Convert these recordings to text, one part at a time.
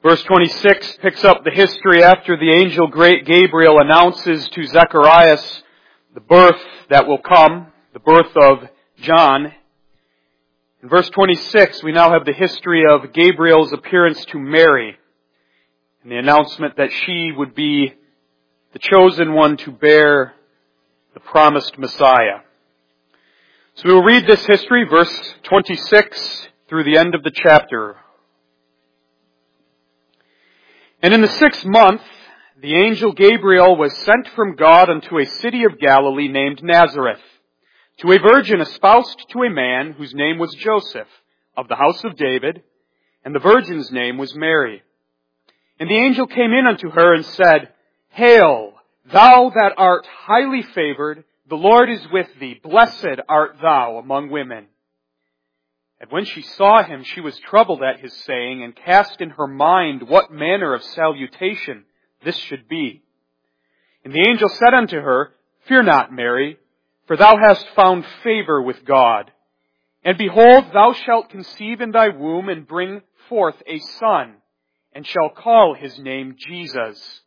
Verse 26 picks up the history after the angel great Gabriel announces to Zacharias the birth that will come, the birth of John. In verse 26, we now have the history of Gabriel's appearance to Mary and the announcement that she would be the chosen one to bear the promised Messiah. So we will read this history, verse 26 through the end of the chapter. And in the 6th month, the angel Gabriel was sent from God unto a city of Galilee named Nazareth, to a virgin espoused to a man whose name was Joseph, of the house of David, and the virgin's name was Mary. And the angel came in unto her and said, Hail, thou that art highly favored, the Lord is with thee. Blessed art thou among women. And when she saw him, she was troubled at his saying, and cast in her mind what manner of salutation this should be. And the angel said unto her, Fear not, Mary, for thou hast found favor with God. And behold, thou shalt conceive in thy womb, and bring forth a son, and shall call his name Jesus.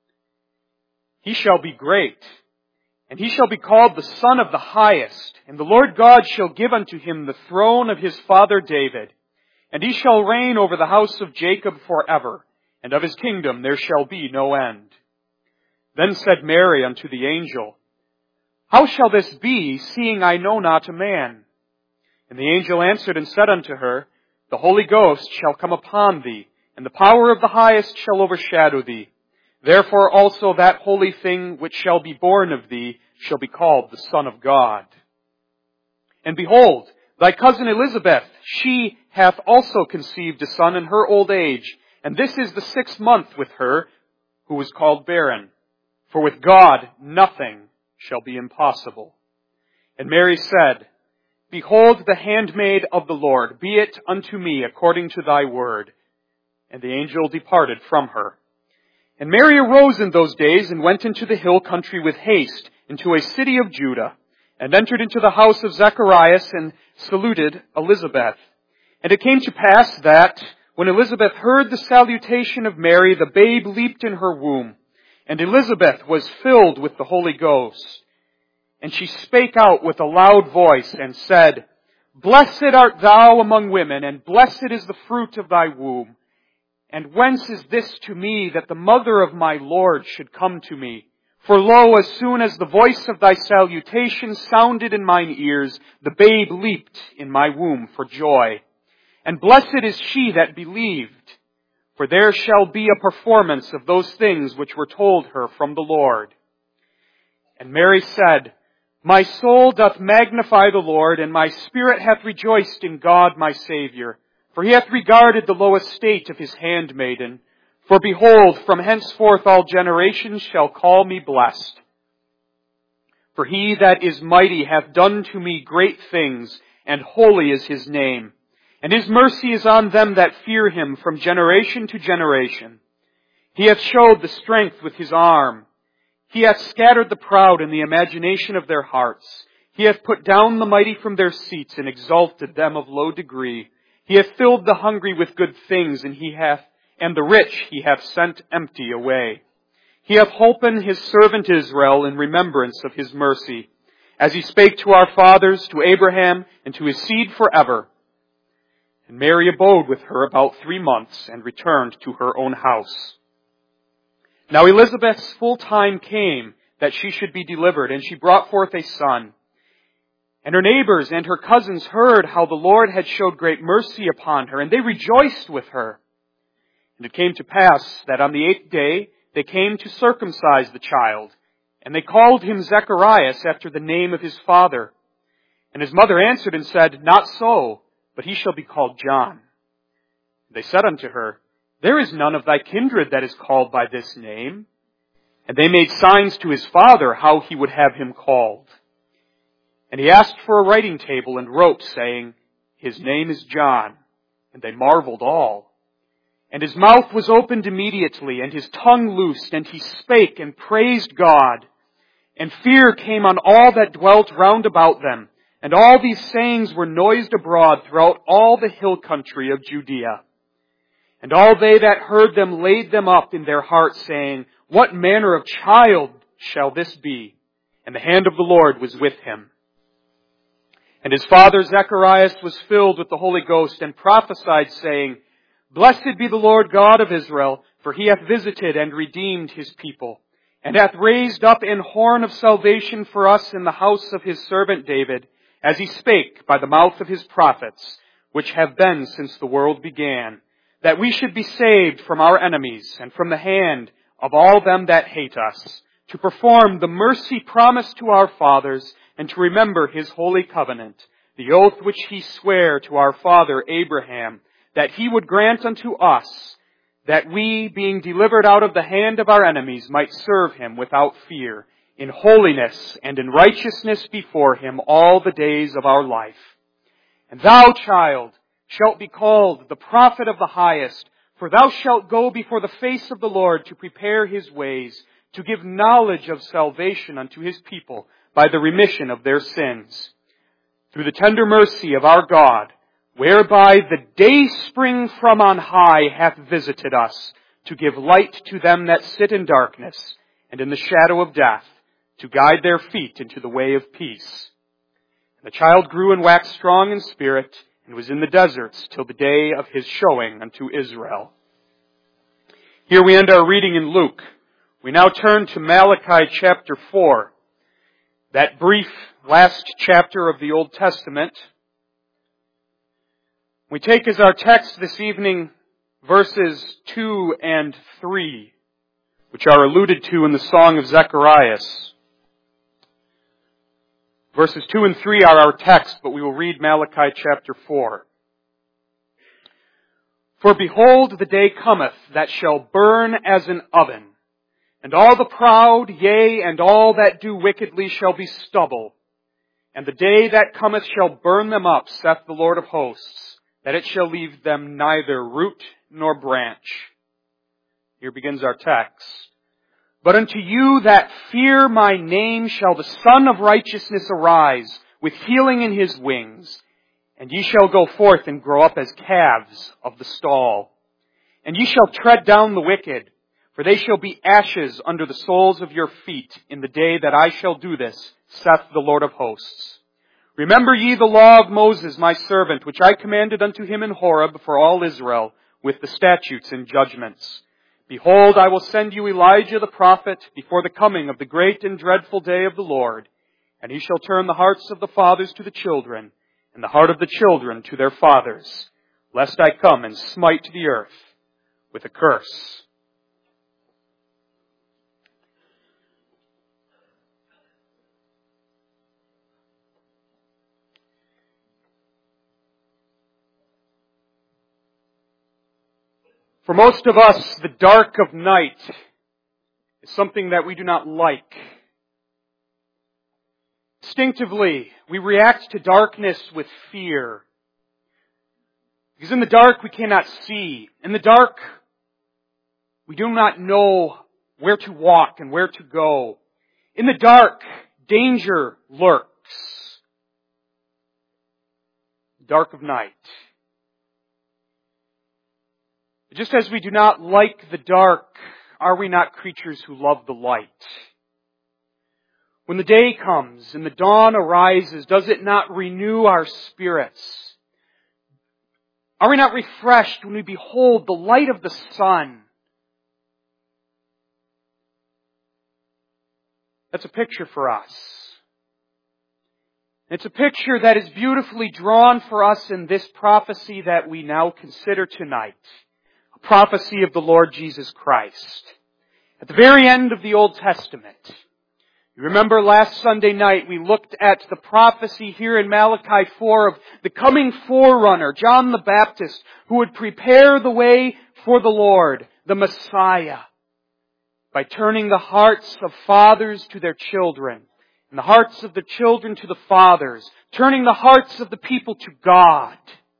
He shall be great, and he shall be called the Son of the Highest, and the Lord God shall give unto him the throne of his father David, and he shall reign over the house of Jacob forever, and of his kingdom there shall be no end. Then said Mary unto the angel, How shall this be, seeing I know not a man? And the angel answered and said unto her, The Holy Ghost shall come upon thee, and the power of the Highest shall overshadow thee. Therefore also that holy thing which shall be born of thee shall be called the Son of God. And behold, thy cousin Elizabeth, she hath also conceived a son in her old age, and this is the 6th month with her, who was called barren. For with God nothing shall be impossible. And Mary said, Behold the handmaid of the Lord, be it unto me according to thy word. And the angel departed from her. And Mary arose in those days, and went into the hill country with haste, into a city of Judah, and entered into the house of Zacharias, and saluted Elizabeth. And it came to pass that, when Elizabeth heard the salutation of Mary, the babe leaped in her womb, and Elizabeth was filled with the Holy Ghost. And she spake out with a loud voice, and said, Blessed art thou among women, and blessed is the fruit of thy womb. And whence is this to me, that the mother of my Lord should come to me? For lo, as soon as the voice of thy salutation sounded in mine ears, the babe leaped in my womb for joy. And blessed is she that believed, for there shall be a performance of those things which were told her from the Lord. And Mary said, My soul doth magnify the Lord, and my spirit hath rejoiced in God my Saviour. For he hath regarded the low estate of his handmaiden. For behold, from henceforth all generations shall call me blessed. For he that is mighty hath done to me great things, and holy is his name. And his mercy is on them that fear him from generation to generation. He hath showed the strength with his arm. He hath scattered the proud in the imagination of their hearts. He hath put down the mighty from their seats, and exalted them of low degree. He hath filled the hungry with good things, and the rich he hath sent empty away. He hath holpen his servant Israel in remembrance of his mercy, as he spake to our fathers, to Abraham, and to his seed forever. And Mary abode with her about 3 months, and returned to her own house. Now Elizabeth's full time came, that she should be delivered, and she brought forth a son. And her neighbors and her cousins heard how the Lord had showed great mercy upon her, and they rejoiced with her. And it came to pass that on the 8th day they came to circumcise the child, and they called him Zacharias after the name of his father. And his mother answered and said, Not so, but he shall be called John. They said unto her, There is none of thy kindred that is called by this name. And they made signs to his father how he would have him called. And he asked for a writing table, and wrote, saying, His name is John. And they marveled all. And his mouth was opened immediately, and his tongue loosed, and he spake and praised God. And fear came on all that dwelt round about them. And all these sayings were noised abroad throughout all the hill country of Judea. And all they that heard them laid them up in their hearts, saying, What manner of child shall this be? And the hand of the Lord was with him. And his father Zacharias was filled with the Holy Ghost, and prophesied, saying, Blessed be the Lord God of Israel, for he hath visited and redeemed his people, and hath raised up an horn of salvation for us in the house of his servant David, as he spake by the mouth of his prophets, which have been since the world began, that we should be saved from our enemies, and from the hand of all them that hate us, to perform the mercy promised to our fathers, and to remember his holy covenant, the oath which he sware to our father Abraham, that he would grant unto us, that we, being delivered out of the hand of our enemies, might serve him without fear, in holiness and in righteousness before him all the days of our life. And thou, child, shalt be called the prophet of the highest, for thou shalt go before the face of the Lord to prepare his ways, to give knowledge of salvation unto his people by the remission of their sins, through the tender mercy of our God, whereby the day spring from on high hath visited us, to give light to them that sit in darkness and in the shadow of death, to guide their feet into the way of peace. And the child grew and waxed strong in spirit, and was in the deserts till the day of his showing unto Israel. Here we end our reading in Luke. We now turn to Malachi chapter 4, that brief last chapter of the Old Testament. We take as our text this evening verses 2 and 3, which are alluded to in the Song of Zacharias. Verses 2 and 3 are our text, but we will read Malachi chapter 4. For behold, the day cometh that shall burn as an oven, and all the proud, yea, and all that do wickedly shall be stubble. And the day that cometh shall burn them up, saith the Lord of hosts, that it shall leave them neither root nor branch. Here begins our text. But unto you that fear my name shall the Son of Righteousness arise, with healing in his wings. And ye shall go forth and grow up as calves of the stall. And ye shall tread down the wicked, for they shall be ashes under the soles of your feet in the day that I shall do this, saith the Lord of hosts. Remember ye the law of Moses my servant, which I commanded unto him in Horeb for all Israel, with the statutes and judgments. Behold, I will send you Elijah the prophet before the coming of the great and dreadful day of the Lord. And he shall turn the hearts of the fathers to the children, and the heart of the children to their fathers, lest I come and smite the earth with a curse. For most of us, the dark of night is something that we do not like. Instinctively, we react to darkness with fear. Because in the dark, we cannot see. In the dark, we do not know where to walk and where to go. In the dark, danger lurks. Dark of night. Just as we do not like the dark, are we not creatures who love the light? When the day comes and the dawn arises, does it not renew our spirits? Are we not refreshed when we behold the light of the sun? That's a picture for us. It's a picture that is beautifully drawn for us in this prophecy that we now consider tonight. A prophecy of the Lord Jesus Christ. At the very end of the Old Testament, you remember last Sunday night we looked at the prophecy here in Malachi 4 of the coming forerunner, John the Baptist, who would prepare the way for the Lord, the Messiah, by turning the hearts of fathers to their children, and the hearts of the children to the fathers, turning the hearts of the people to God.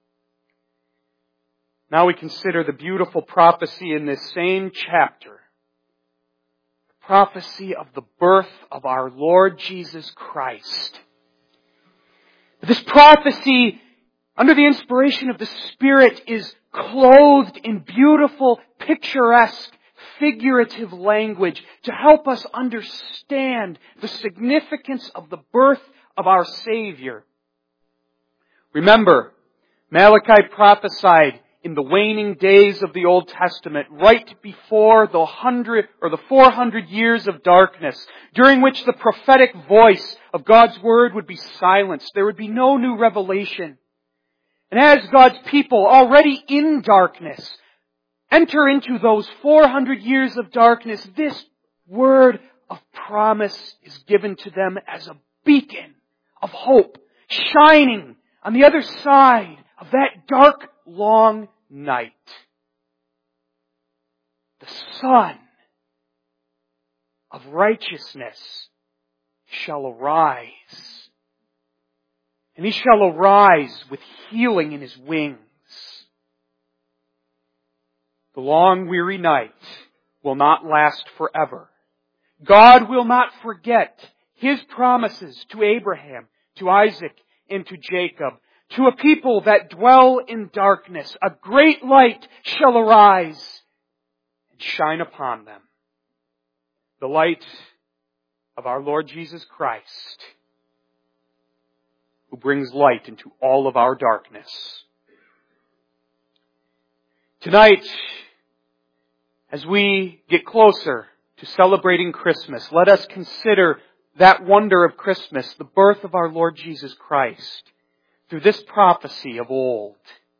Now we consider the beautiful prophecy in this same chapter. The prophecy of the birth of our Lord Jesus Christ. This prophecy, under the inspiration of the Spirit, is clothed in beautiful, picturesque, figurative language to help us understand the significance of the birth of our Savior. Remember, Malachi prophesied in the waning days of the Old Testament, right before the 400 years of darkness, during which the prophetic voice of God's Word would be silenced. There would be no new revelation. And as God's people, already in darkness, enter into those 400 years of darkness, this word of promise is given to them as a beacon of hope, shining on the other side of that dark, long night. The Son of righteousness shall arise, and He shall arise with healing in His wings. The long, weary night will not last forever. God will not forget His promises to Abraham, to Isaac, and to Jacob. To a people that dwell in darkness, a great light shall arise and shine upon them. The light of our Lord Jesus Christ, who brings light into all of our darkness. Tonight, as we get closer to celebrating Christmas, let us consider that wonder of Christmas, the birth of our Lord Jesus Christ, through this prophecy of old.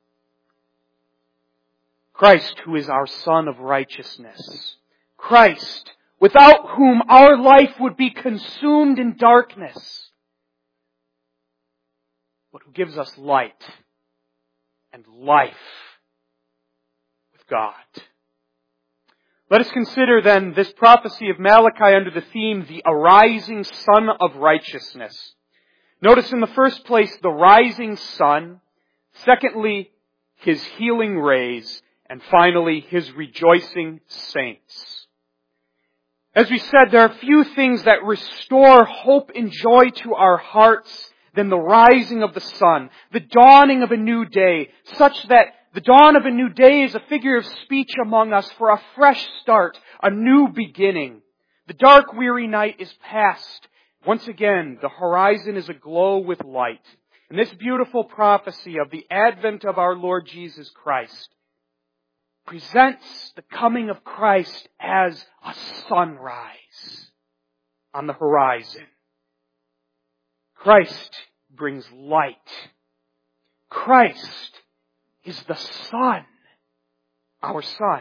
Christ, who is our Son of righteousness. Christ, without whom our life would be consumed in darkness, but who gives us light and life with God. Let us consider then this prophecy of Malachi under the theme, the arising Son of righteousness. Notice in the first place, the rising sun. Secondly, His healing rays. And finally, His rejoicing saints. As we said, there are few things that restore hope and joy to our hearts than the rising of the sun, the dawning of a new day, such that the dawn of a new day is a figure of speech among us for a fresh start, a new beginning. The dark, weary night is past. Once again, the horizon is aglow with light. And this beautiful prophecy of the advent of our Lord Jesus Christ presents the coming of Christ as a sunrise on the horizon. Christ brings light. Christ is the Son, our Son.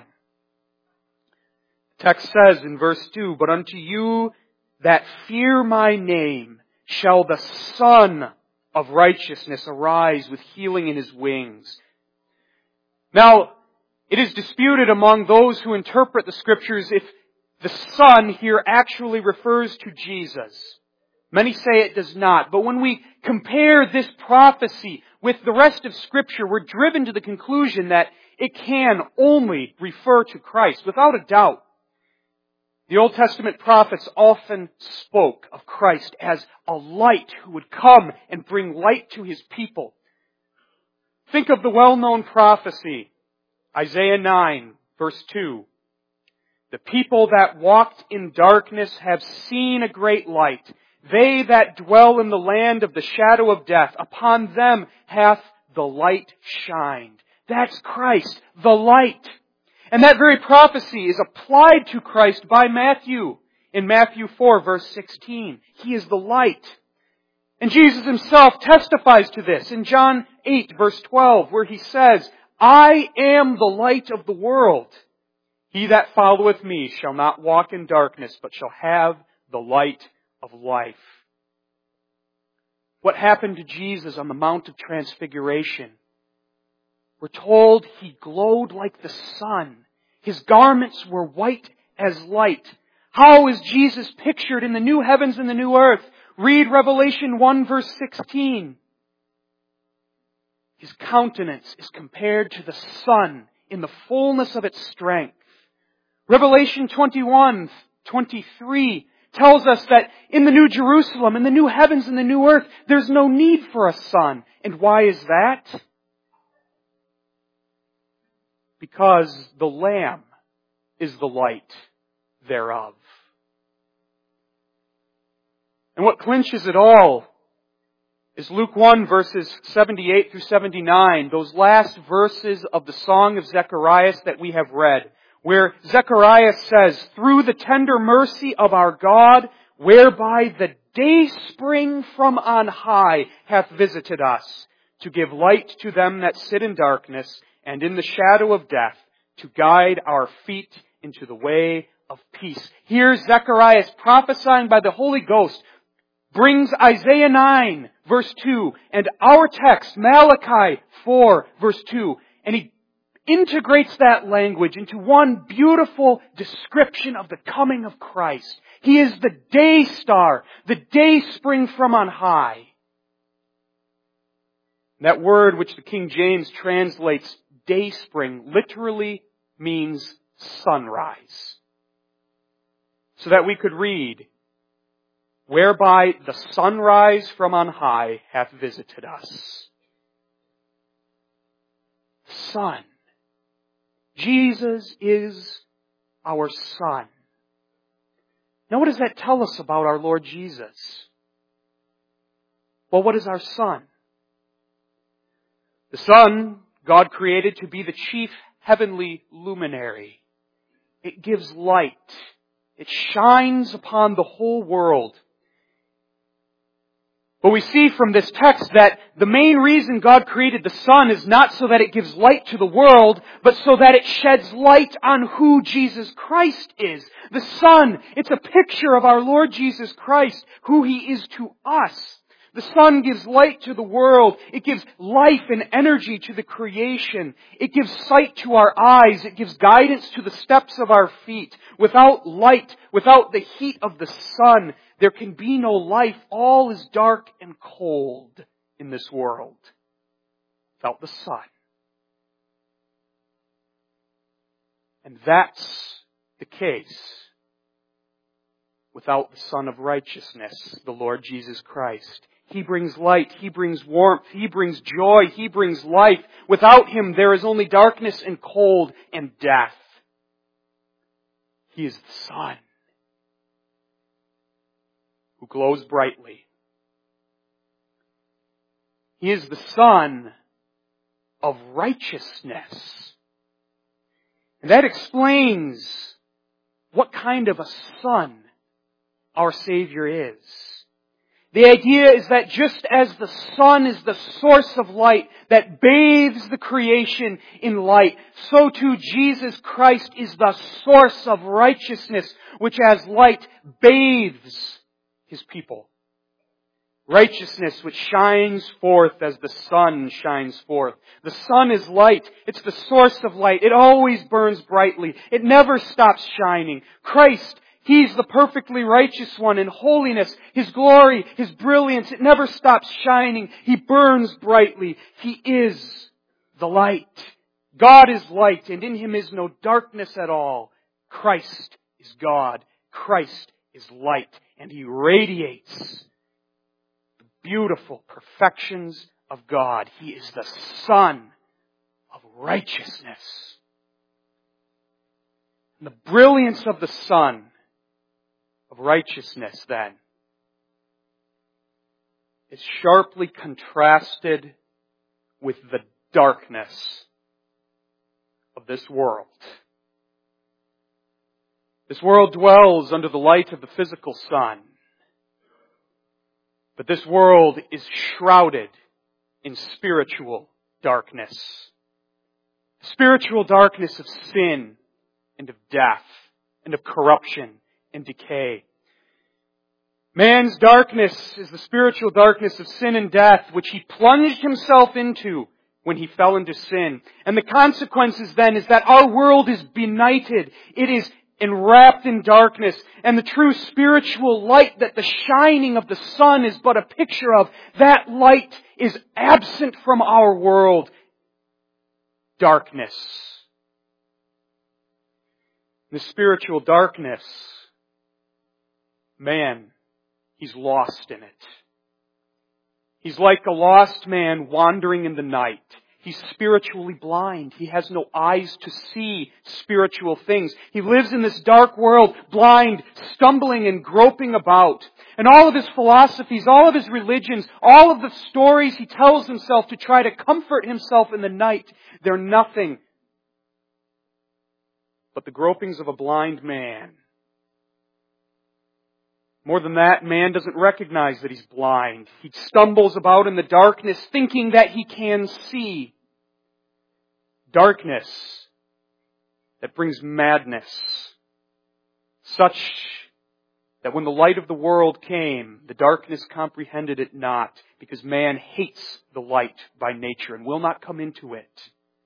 The text says in verse 2, "But unto you that fear my name shall the Son of righteousness arise with healing in His wings." Now, it is disputed among those who interpret the Scriptures if the Son here actually refers to Jesus. Many say it does not. But when we compare this prophecy with the rest of Scripture, we're driven to the conclusion that it can only refer to Christ, without a doubt. The Old Testament prophets often spoke of Christ as a light who would come and bring light to His people. Think of the well-known prophecy, Isaiah 9, verse 2. "The people that walked in darkness have seen a great light. They that dwell in the land of the shadow of death, upon them hath the light shined." That's Christ, the light. And that very prophecy is applied to Christ by Matthew in Matthew 4, verse 16. He is the light. And Jesus Himself testifies to this in John 8, verse 12, where He says, "I am the light of the world. He that followeth me shall not walk in darkness, but shall have the light of life." What happened to Jesus on the Mount of Transfiguration? We're told He glowed like the sun. His garments were white as light. How is Jesus pictured in the new heavens and the new earth? Read Revelation 1 verse 16. His countenance is compared to the sun in the fullness of its strength. Revelation 21:23 tells us that in the New Jerusalem, in the new heavens and the new earth, there's no need for a sun. And why is that? because the Lamb is the light thereof. And what clinches it all is Luke 1 verses 78 through 79, those last verses of the Song of Zechariah that we have read, where Zechariah says, "Through the tender mercy of our God, whereby the dayspring from on high hath visited us, to give light to them that sit in darkness and in the shadow of death, to guide our feet into the way of peace." Here Zechariah is prophesying by the Holy Ghost, brings Isaiah 9, verse 2, and our text, Malachi 4, verse 2, and he integrates that language into one beautiful description of the coming of Christ. He is the day star, the day spring from on high. That word which the King James translates day spring literally means sunrise. So that we could read, "Whereby the sunrise from on high hath visited us." Sun. Jesus is our sun. Now what does that tell us about our Lord Jesus? Well, what is our sun? The sun, God created to be the chief heavenly luminary. It gives light. It shines upon the whole world. But we see from this text that the main reason God created the sun is not so that it gives light to the world, but so that it sheds light on who Jesus Christ is. The sun, it's a picture of our Lord Jesus Christ, who He is to us. The sun gives light to the world. It gives life and energy to the creation. It gives sight to our eyes. It gives guidance to the steps of our feet. Without light, without the heat of the sun, there can be no life. All is dark and cold in this world without the sun. And that's the case without the Son of Righteousness, the Lord Jesus Christ. He brings light, He brings warmth, He brings joy, He brings life. Without Him, there is only darkness and cold and death. He is the sun who glows brightly. He is the Son of righteousness. And that explains what kind of a son our Savior is. The idea is that just as the sun is the source of light that bathes the creation in light, so too Jesus Christ is the source of righteousness, which as light bathes His people. Righteousness which shines forth as the sun shines forth. The sun is light. It's the source of light. It always burns brightly. It never stops shining. Christ, He's the perfectly righteous one in holiness. His glory, His brilliance, it never stops shining. He burns brightly. He is the light. God is light, and in Him is no darkness at all. Christ is God. Christ is light, and He radiates the beautiful perfections of God. He is the Son of righteousness. And the brilliance of the sun of righteousness, then, is sharply contrasted with the darkness of this world. This world dwells under the light of the physical sun, but this world is shrouded in spiritual darkness. Spiritual darkness of sin and of death and of corruption and decay. Man's darkness is the spiritual darkness of sin and death, which he plunged himself into when he fell into sin. And the consequences then is that our world is benighted. It is enwrapped in darkness. And the true spiritual light that the shining of the sun is but a picture of, that light is absent from our world. Darkness. The spiritual darkness, man, he's lost in it. He's like a lost man wandering in the night. He's spiritually blind. He has no eyes to see spiritual things. He lives in this dark world, blind, stumbling and groping about. And all of his philosophies, all of his religions, all of the stories he tells himself to try to comfort himself in the night, they're nothing but the gropings of a blind man. More than that, man doesn't recognize that he's blind. He stumbles about in the darkness thinking that he can see. Darkness that brings madness, such that when the light of the world came, the darkness comprehended it not, because man hates the light by nature and will not come into it.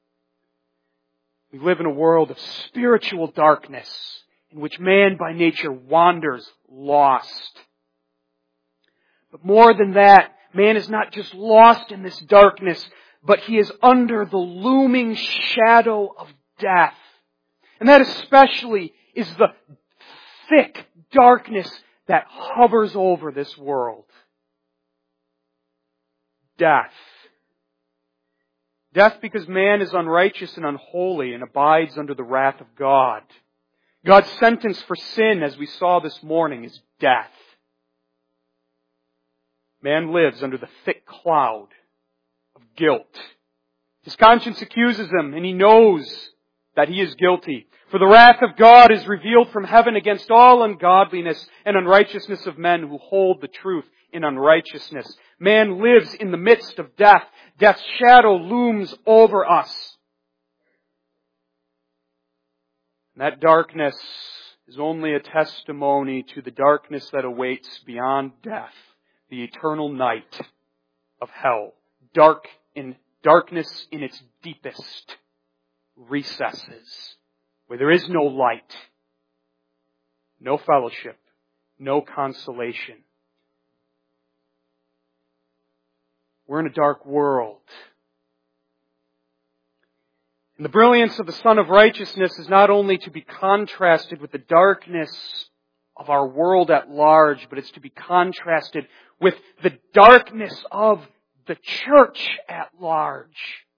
We live in a world of spiritual darkness, in which man by nature wanders lost. But more than that, man is not just lost in this darkness, but he is under the looming shadow of death. And that especially is the thick darkness that hovers over this world. Death. Death because man is unrighteous and unholy and abides under the wrath of God. God's sentence for sin, as we saw this morning, is death. Man lives under the thick cloud of guilt. His conscience accuses him, and he knows that he is guilty. For the wrath of God is revealed from heaven against all ungodliness and unrighteousness of men who hold the truth in unrighteousness. Man lives in the midst of death. Death's shadow looms over us. And that darkness is only a testimony to the darkness that awaits beyond death, the eternal night of hell. Darkness in its deepest recesses, where there is no light, no fellowship, no consolation. We're in a dark world. And the brilliance of the Son of Righteousness is not only to be contrasted with the darkness of our world at large, but it's to be contrasted with the darkness of the church at large.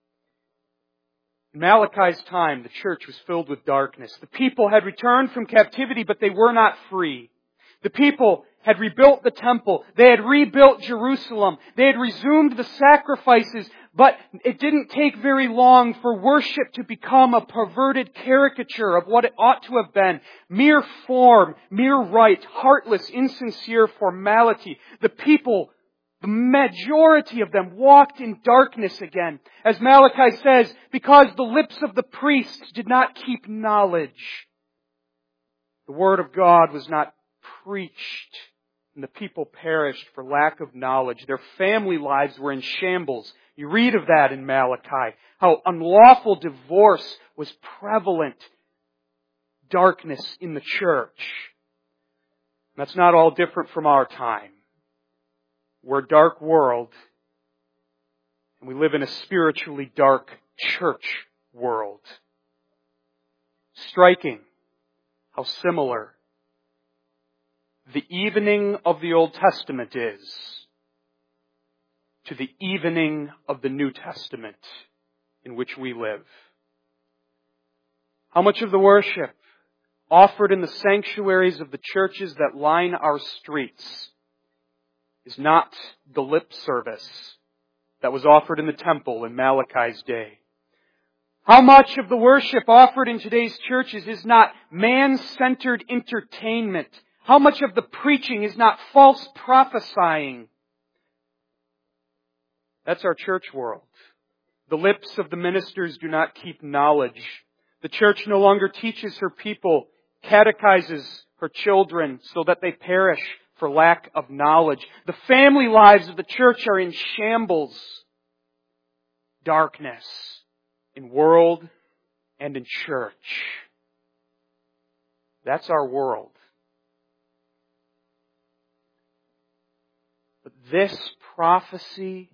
In Malachi's time, the church was filled with darkness. The people had returned from captivity, but they were not free. The people had rebuilt the temple. They had rebuilt Jerusalem. They had resumed the sacrifices, but it didn't take very long for worship to become a perverted caricature of what it ought to have been. Mere form, mere rite, heartless, insincere formality. The people, the majority of them, walked in darkness again. As Malachi says, because the lips of the priests did not keep knowledge. The Word of God was not preached, and the people perished for lack of knowledge. Their family lives were in shambles. You read of that in Malachi, how unlawful divorce was prevalent. Darkness in the church. That's not all different from our time. We're a dark world, and we live in a spiritually dark church world. Striking how similar the evening of the Old Testament is to the evening of the New Testament in which we live. How much of the worship offered in the sanctuaries of the churches that line our streets is not the lip service that was offered in the temple in Malachi's day? How much of the worship offered in today's churches is not man-centered entertainment? How much of the preaching is not false prophesying? That's our church world. The lips of the ministers do not keep knowledge. The church no longer teaches her people, catechizes her children so that they perish for lack of knowledge. The family lives of the church are in shambles. Darkness in world and in church. That's our world. But this prophecy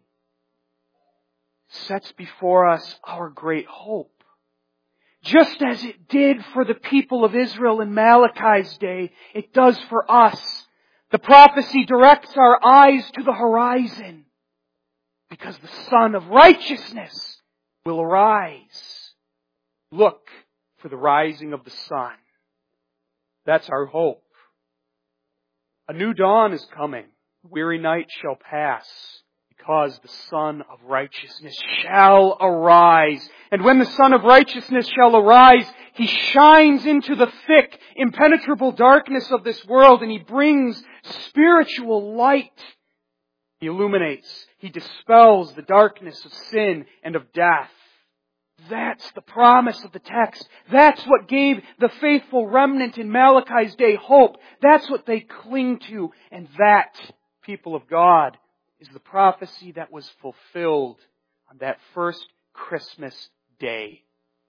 sets before us our great hope. Just as it did for the people of Israel in Malachi's day, it does for us. The prophecy directs our eyes to the horizon because the Son of Righteousness will arise. Look for the rising of the sun. That's our hope. A new dawn is coming. The weary night shall pass, because the Son of Righteousness shall arise. And when the Son of Righteousness shall arise, He shines into the thick, impenetrable darkness of this world, and He brings spiritual light. He illuminates. He dispels the darkness of sin and of death. That's the promise of the text. That's what gave the faithful remnant in Malachi's day hope. That's what they cling to. And that, people of God, is the prophecy that was fulfilled on that first Christmas day.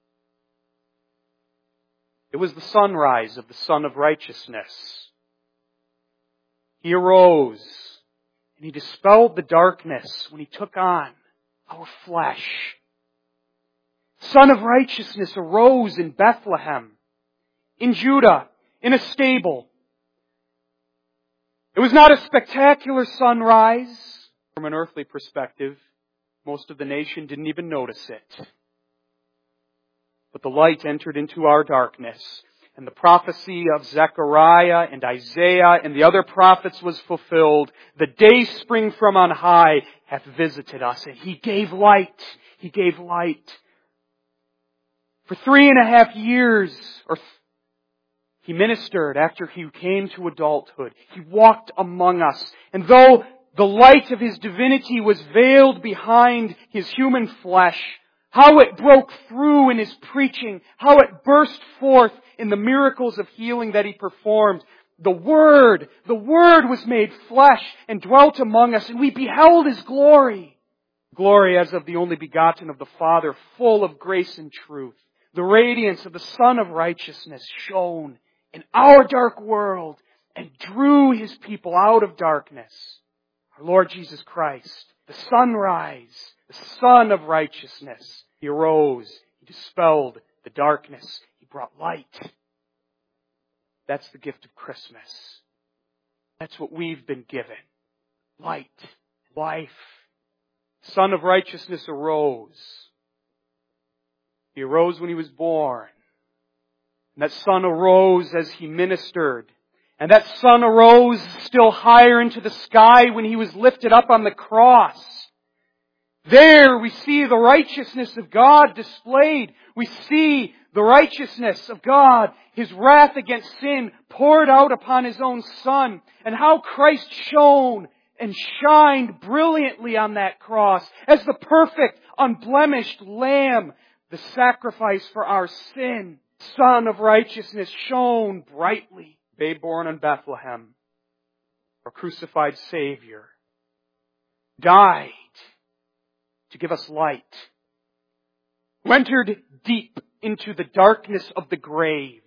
It was the sunrise of the Son of Righteousness. He arose and He dispelled the darkness when He took on our flesh. Son of Righteousness arose in Bethlehem, in Judah, in a stable. It was not a spectacular sunrise from an earthly perspective. Most of the nation didn't even notice it. But the light entered into our darkness, and the prophecy of Zechariah and Isaiah and the other prophets was fulfilled. The day spring from on high hath visited us, and He gave light. He gave light. For 3.5 years, He ministered after He came to adulthood. He walked among us. And though the light of His divinity was veiled behind His human flesh, how it broke through in His preaching, how it burst forth in the miracles of healing that He performed. The Word was made flesh and dwelt among us, and we beheld His glory. Glory as of the only begotten of the Father, full of grace and truth. The radiance of the Son of Righteousness shone in our dark world and drew His people out of darkness. Our Lord Jesus Christ, the sunrise, the Son of Righteousness, He arose, He dispelled the darkness, He brought light. That's the gift of Christmas. That's what we've been given. Light, life. Son of Righteousness arose. He arose when He was born. And that Son arose as He ministered. And that Son arose still higher into the sky when He was lifted up on the cross. There we see the righteousness of God displayed. We see the righteousness of God, His wrath against sin poured out upon His own Son, and how Christ shone and shined brilliantly on that cross as the perfect, unblemished Lamb, the sacrifice for our sin. Son of Righteousness shone brightly. Babe born in Bethlehem, our crucified Savior, died to give us light, who entered deep into the darkness of the grave.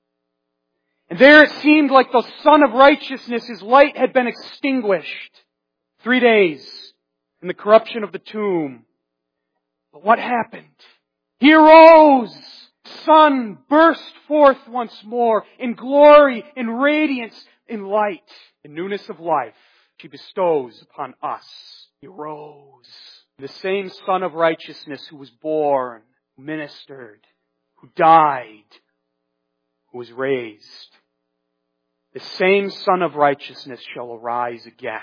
And there it seemed like the Son of Righteousness, His light had been extinguished. 3 days in the corruption of the tomb. But what happened? He arose. Sun burst forth once more in glory, in radiance, in light, in newness of life. She bestows upon us. He rose. The same Son of Righteousness who was born, who ministered, who died, who was raised. The same Son of Righteousness shall arise again.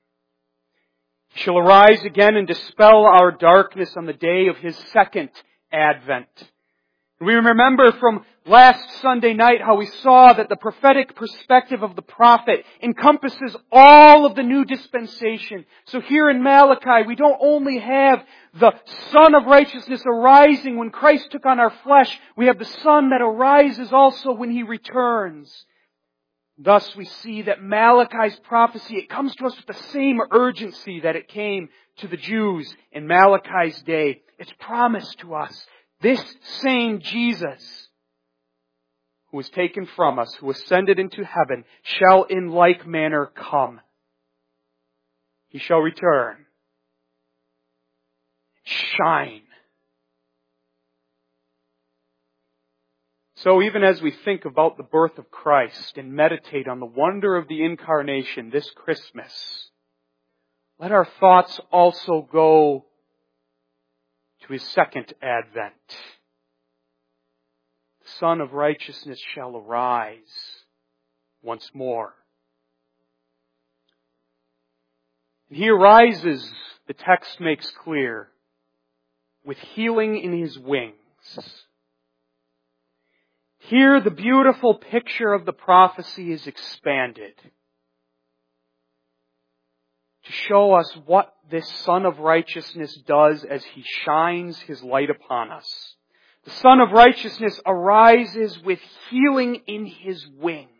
He shall arise again and dispel our darkness on the day of His second advent. We remember from last Sunday night how we saw that the prophetic perspective of the prophet encompasses all of the new dispensation. So here in Malachi, we don't only have the Son of Righteousness arising when Christ took on our flesh, we have the Son that arises also when He returns. Thus we see that Malachi's prophecy, it comes to us with the same urgency that it came to the Jews in Malachi's day. It's promised to us. This same Jesus, who was taken from us, who ascended into heaven, shall in like manner come. He shall return. Shine. So even as we think about the birth of Christ and meditate on the wonder of the incarnation this Christmas, let our thoughts also go to to His second advent. The Son of Righteousness shall arise once more. And He arises, the text makes clear, with healing in His wings. Here the beautiful picture of the prophecy is expanded to show us what this Son of Righteousness does as He shines His light upon us. The Son of Righteousness arises with healing in His wings.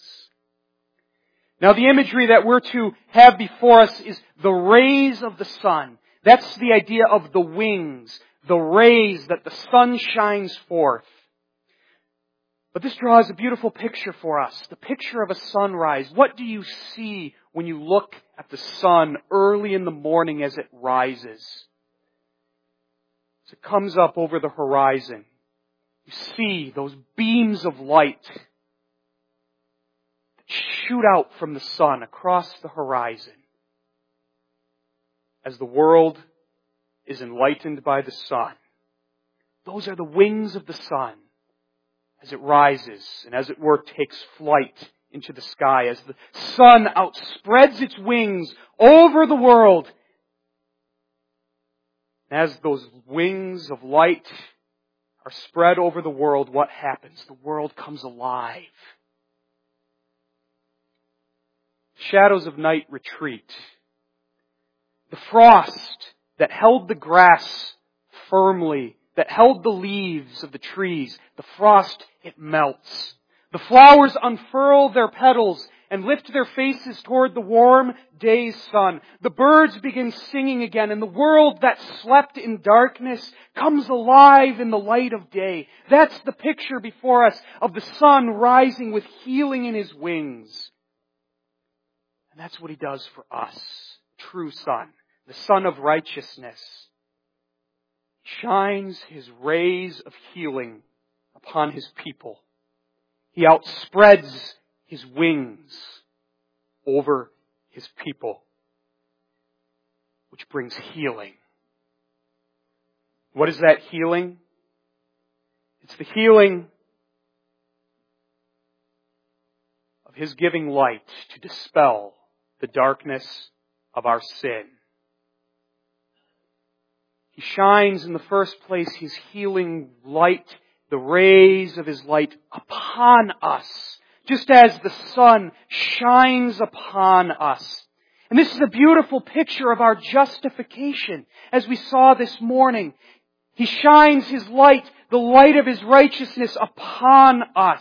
Now the imagery that we're to have before us is the rays of the sun. That's the idea of the wings, the rays that the sun shines forth. But this draws a beautiful picture for us, the picture of a sunrise. What do you see when you look at the sun early in the morning as it rises? As it comes up over the horizon, you see those beams of light that shoot out from the sun across the horizon. As the world is enlightened by the sun, those are the wings of the sun. As it rises and as it were takes flight into the sky, as the sun outspreads its wings over the world. As those wings of light are spread over the world, what happens? The world comes alive. Shadows of night retreat. The frost that held the grass firmly, that held the leaves of the trees, the frost, it melts. The flowers unfurl their petals and lift their faces toward the warm day's sun. The birds begin singing again, and the world that slept in darkness comes alive in the light of day. That's the picture before us of the sun rising with healing in His wings. And that's what He does for us, true Son, the Son of Righteousness. Shines His rays of healing upon His people. He outspreads His wings over His people, which brings healing. What is that healing? It's the healing of His giving light to dispel the darkness of our sin. He shines in the first place His healing light, the rays of His light upon us, just as the sun shines upon us. And this is a beautiful picture of our justification, as we saw this morning. He shines His light, the light of His righteousness upon us,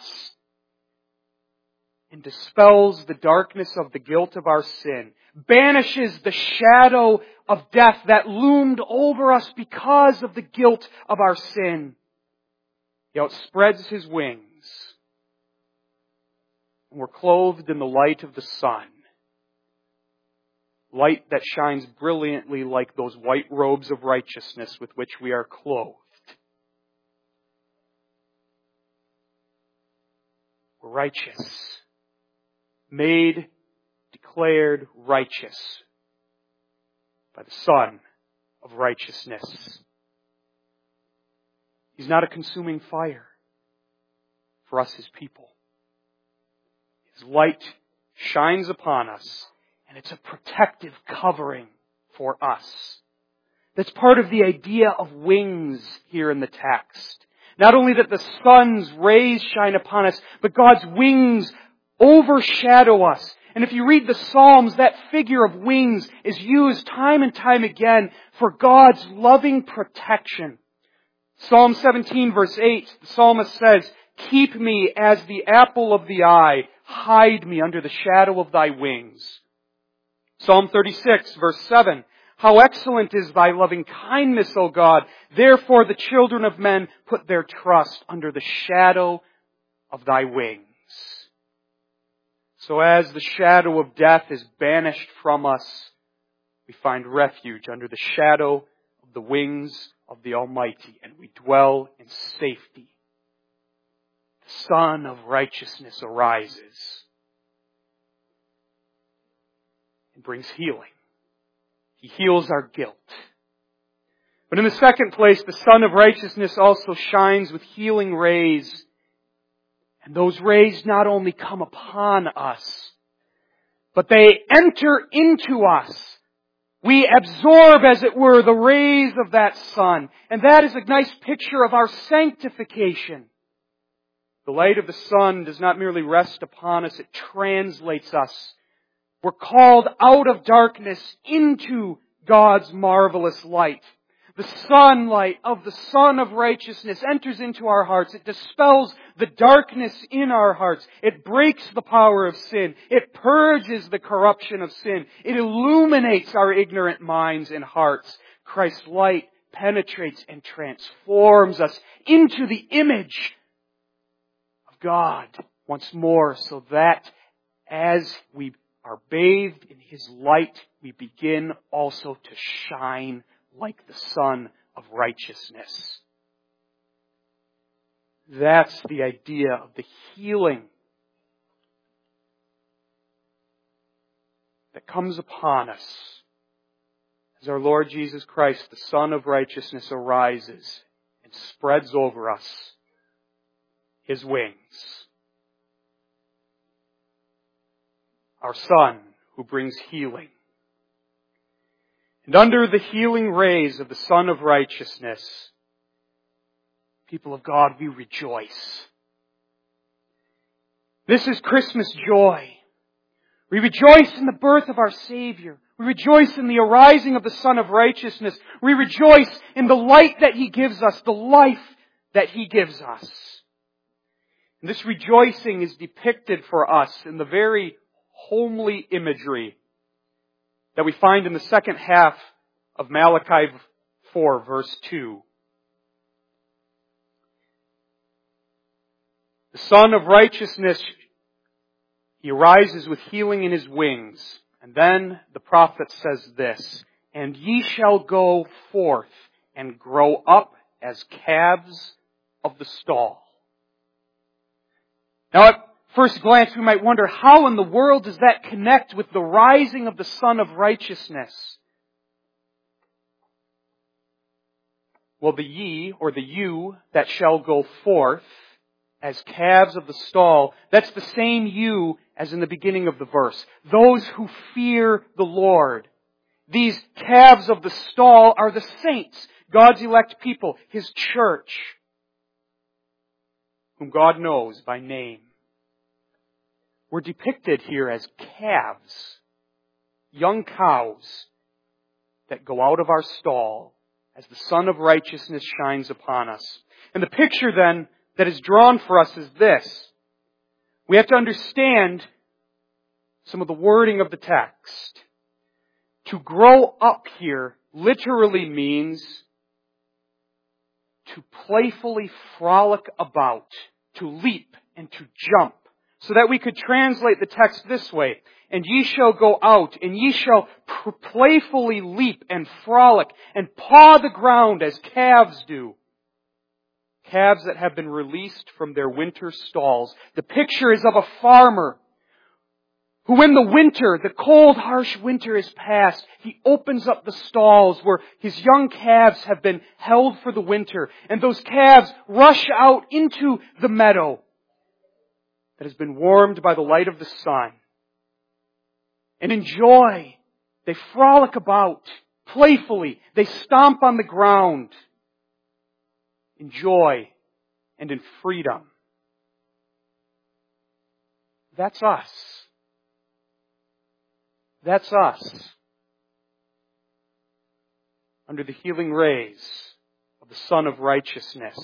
and dispels the darkness of the guilt of our sin, banishes the shadow of death that loomed over us because of the guilt of our sin. He outspreads His wings, and we're clothed in the light of the sun. Light that shines brilliantly like those white robes of righteousness with which we are clothed. We're righteous. Made, declared righteous by the Son of Righteousness. He's not a consuming fire for us, His people. His light shines upon us, and it's a protective covering for us. That's part of the idea of wings here in the text. Not only that the sun's rays shine upon us, but God's wings overshadow us. And if you read the Psalms, that figure of wings is used time and time again for God's loving protection. Psalm 17 verse 8, the psalmist says, "Keep me as the apple of the eye, hide me under the shadow of Thy wings." Psalm 36 verse 7, "How excellent is Thy loving kindness, O God! Therefore the children of men put their trust under the shadow of Thy wings." So as the shadow of death is banished from us, we find refuge under the shadow of the wings of the Almighty, and we dwell in safety. The Son of Righteousness arises and brings healing. He heals our guilt. But in the second place, the Sun of Righteousness also shines with healing rays. And those rays not only come upon us, but they enter into us. We absorb, as it were, the rays of that sun. And that is a nice picture of our sanctification. The light of the sun does not merely rest upon us, it translates us. We're called out of darkness into God's marvelous light. The sunlight of the Sun of Righteousness enters into our hearts. It dispels the darkness in our hearts. It breaks the power of sin. It purges the corruption of sin. It illuminates our ignorant minds and hearts. Christ's light penetrates and transforms us into the image of God once more, so that as we are bathed in His light, we begin also to shine like the Sun of Righteousness. That's the idea of the healing that comes upon us as our Lord Jesus Christ, the Sun of Righteousness, arises and spreads over us His wings. Our Sun who brings healing. And under the healing rays of the Sun of Righteousness, people of God, we rejoice. This is Christmas joy. We rejoice in the birth of our Savior. We rejoice in the arising of the Sun of Righteousness. We rejoice in the light that He gives us, the life that He gives us. And this rejoicing is depicted for us in the very homely imagery that we find in the second half of Malachi 4, verse 2. The Sun of Righteousness, He arises with healing in His wings. And then the prophet says this, "And ye shall go forth and grow up as calves of the stall." Now, at first glance, we might wonder, how in the world does that connect with the rising of the Sun of Righteousness? Well, the ye, or the you, that shall go forth as calves of the stall, that's the same you as in the beginning of the verse. Those who fear the Lord. These calves of the stall are the saints, God's elect people, His church, whom God knows by name. We're depicted here as calves, young cows that go out of our stall as the Sun of Righteousness shines upon us. And the picture then that is drawn for us is this. We have to understand some of the wording of the text. To grow up here literally means to playfully frolic about, to leap and to jump. So that we could translate the text this way. And ye shall go out, and ye shall playfully leap and frolic and paw the ground as calves do. Calves that have been released from their winter stalls. The picture is of a farmer who, when the winter, the cold, harsh winter is past, he opens up the stalls where his young calves have been held for the winter. And those calves rush out into the meadow that has been warmed by the light of the sun. And in joy, they frolic about, playfully. They stomp on the ground in joy and in freedom. That's us. That's us. Under the healing rays of the Sun of Righteousness.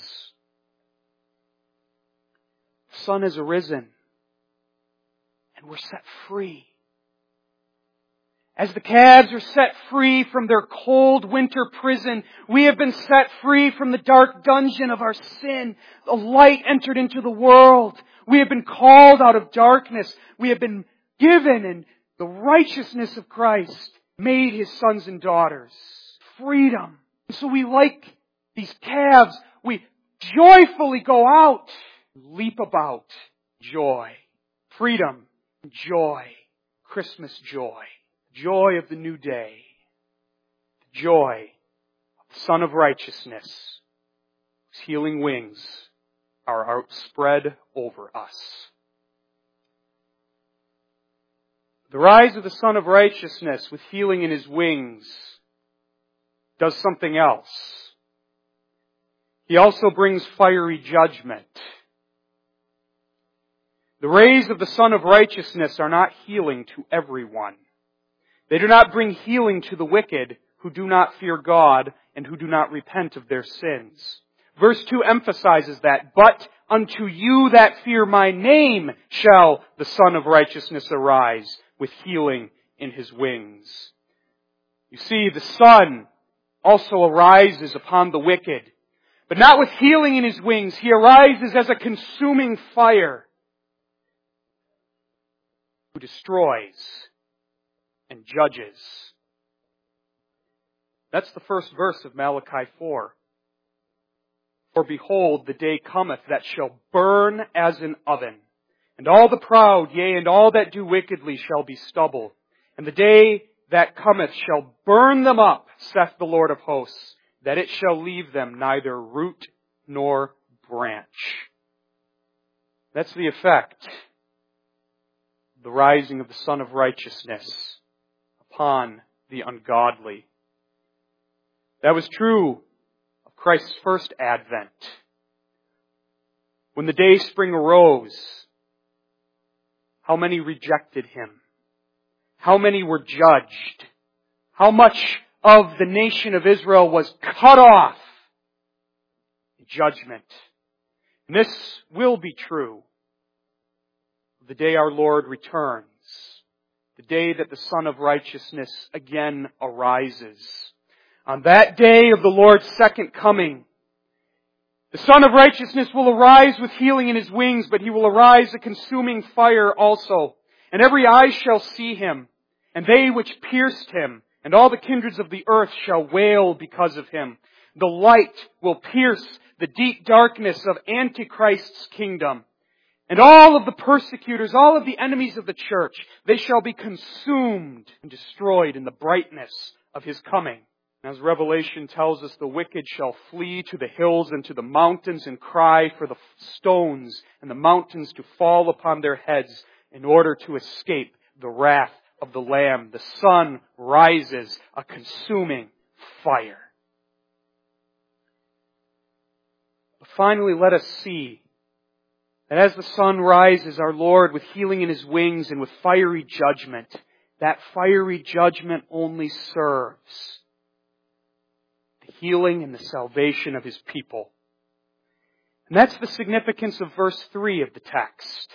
The sun has arisen, and we're set free. As the calves are set free from their cold winter prison, we have been set free from the dark dungeon of our sin. The light entered into the world. We have been called out of darkness. We have been given in the righteousness of Christ, made His sons and daughters. Freedom. And so we, like these calves, we joyfully go out, leap about. Joy. Freedom. Joy. Christmas joy. Joy of the new day. The joy of the Son of Righteousness, whose healing wings are outspread over us. The rise of the Son of Righteousness with healing in His wings does something else. He also brings fiery judgment. The rays of the Son of Righteousness are not healing to everyone. They do not bring healing to the wicked who do not fear God and who do not repent of their sins. Verse 2 emphasizes that, but unto you that fear my name shall the Son of Righteousness arise with healing in His wings. You see, the Son also arises upon the wicked, but not with healing in His wings. He arises as a consuming fire who destroys and judges. That's the first verse of Malachi 4. For behold, the day cometh that shall burn as an oven, and all the proud, yea, and all that do wickedly shall be stubble. And the day that cometh shall burn them up, saith the Lord of hosts, that it shall leave them neither root nor branch. That's the effect of the rising of the Son of Righteousness upon the ungodly. That was true of Christ's first advent. When the day spring arose, how many rejected Him? How many were judged? How much of the nation of Israel was cut off in judgment? And this will be true the day our Lord returns, the day that the Son of Righteousness again arises. On that day of the Lord's second coming, the Son of Righteousness will arise with healing in His wings, but He will arise a consuming fire also. And every eye shall see Him, and they which pierced Him, and all the kindreds of the earth shall wail because of Him. The light will pierce the deep darkness of Antichrist's kingdom. And all of the persecutors, all of the enemies of the church, they shall be consumed and destroyed in the brightness of His coming. As Revelation tells us, the wicked shall flee to the hills and to the mountains and cry for the stones and the mountains to fall upon their heads in order to escape the wrath of the Lamb. The sun rises a consuming fire. But finally, let us see that as the sun rises, our Lord, with healing in His wings and with fiery judgment, that fiery judgment only serves healing and the salvation of His people. And that's the significance of verse 3 of the text.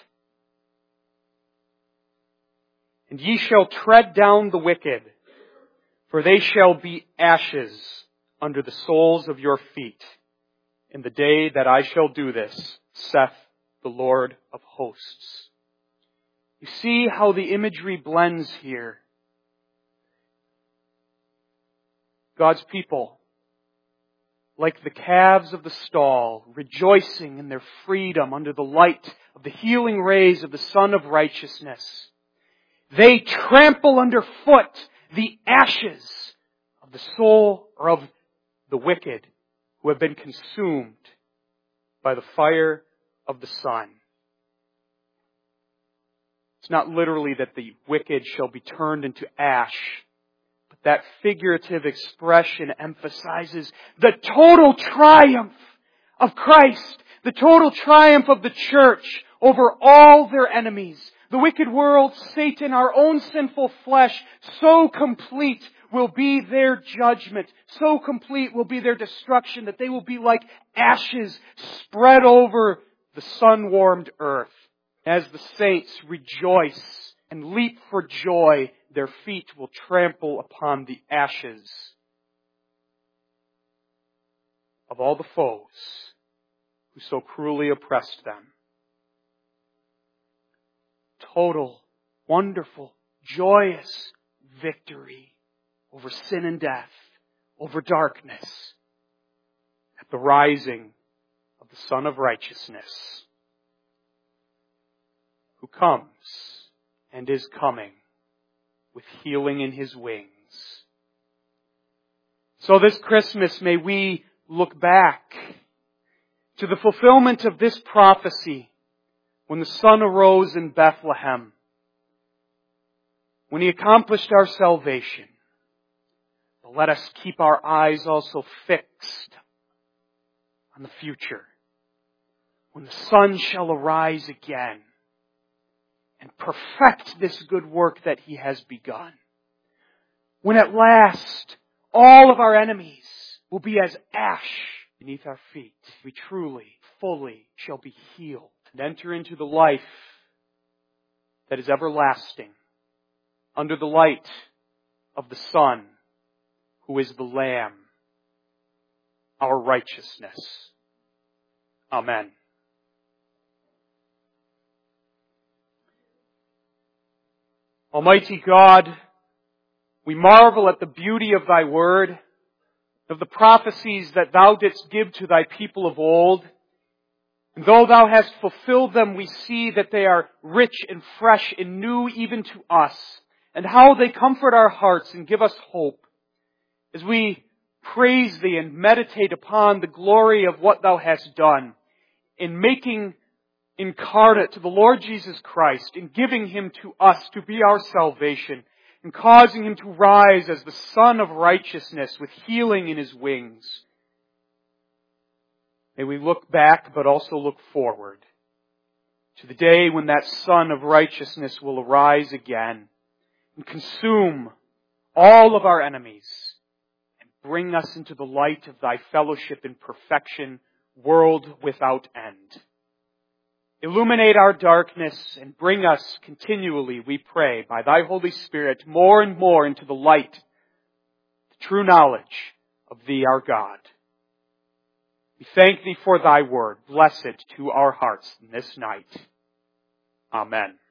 And ye shall tread down the wicked, for they shall be ashes under the soles of your feet in the day that I shall do this, saith the Lord of hosts. You see how the imagery blends here. God's people, like the calves of the stall, rejoicing in their freedom under the light of the healing rays of the Son of Righteousness, they trample underfoot the ashes of the soul or of the wicked who have been consumed by the fire of the sun. It's not literally that the wicked shall be turned into ash, but that figurative expression emphasizes the total triumph of Christ, the total triumph of the church over all their enemies. The wicked world, Satan, our own sinful flesh, so complete will be their judgment, so complete will be their destruction that they will be like ashes spread over the sun-warmed earth. As the saints rejoice and leap for joy, their feet will trample upon the ashes of all the foes who so cruelly oppressed them. Total, wonderful, joyous victory over sin and death, over darkness, at the rising of the Son of Righteousness, who comes and is coming with healing in His wings. So this Christmas, may we look back to the fulfillment of this prophecy when the sun arose in Bethlehem, when He accomplished our salvation. But let us keep our eyes also fixed on the future, when the sun shall arise again and perfect this good work that He has begun. When at last all of our enemies will be as ash beneath our feet, we truly, fully shall be healed and enter into the life that is everlasting under the light of the Son, who is the Lamb, our righteousness. Amen. Almighty God, we marvel at the beauty of Thy Word, of the prophecies that Thou didst give to Thy people of old. And though Thou hast fulfilled them, we see that they are rich and fresh and new even to us, and how they comfort our hearts and give us hope as we praise Thee and meditate upon the glory of what Thou hast done in making incarnate to the Lord Jesus Christ, in giving Him to us to be our salvation, and causing Him to rise as the Son of righteousness with healing in His wings. May we look back, but also look forward to the day when that Son of righteousness will arise again and consume all of our enemies and bring us into the light of Thy fellowship in perfection, world without end. Illuminate our darkness and bring us continually, we pray, by Thy Holy Spirit, more and more into the light, the true knowledge of Thee, our God. We thank Thee for Thy word. Bless it to our hearts this night. Amen.